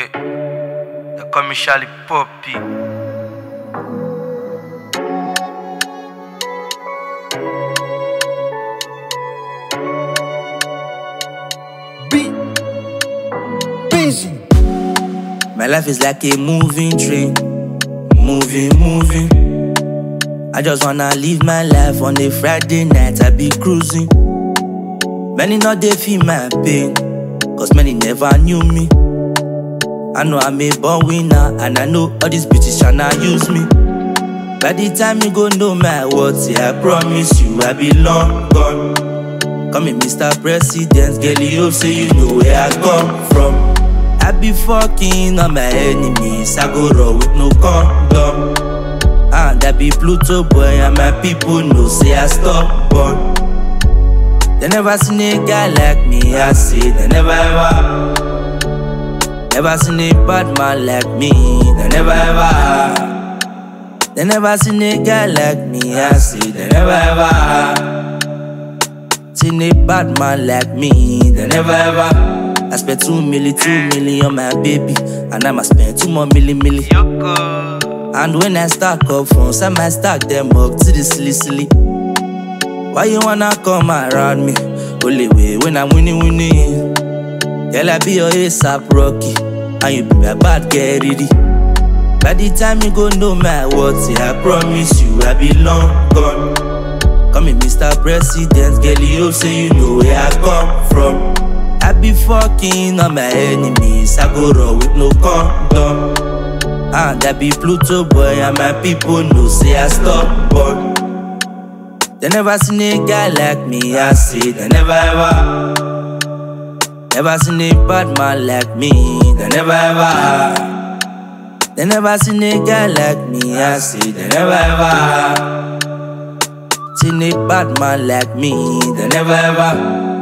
Yeah, they call me Charlie Poppy. Busy. My life is like a moving train, moving. I just wanna live my life on a Friday night. I be cruising. Many not they feel my pain, cause many never knew me. I know I'm a born winner, and I know all these bitches tryna use me. By the time you go know my words, yeah, I promise you I be long gone. Call me Mr. President, girl, you hope say you know where I come from. I be fucking on my enemies, I go raw with no condom. And I be Pluto boy, and my people know say I stubborn. They never seen a guy like me, I say they never ever. Never seen a bad man like me, they never ever. They never seen a guy like me, I say they never ever. Seen a bad man like me, they never ever. I spent 2 million on my baby, and I'ma spend 2 more million. And when I stack up funds, I might stack them up to the silly. Why you wanna come around me? Only way when I'm winning. Girl, I be your ASAP Rocky, and you be my bad girl ready. By the time you go know my words, yeah, I promise you I be long gone. Call me Mr. President, girl, you hope say you know where I come from. I be fucking on my enemies, I go raw with no condom. And I be Pluto boy, and my people know say I stubborn. They never seen a guy like me, I say they never ever. Never seen a bad man like me, they never ever. They never seen a guy like me, I say they never ever. Seen a bad man like me, they never ever.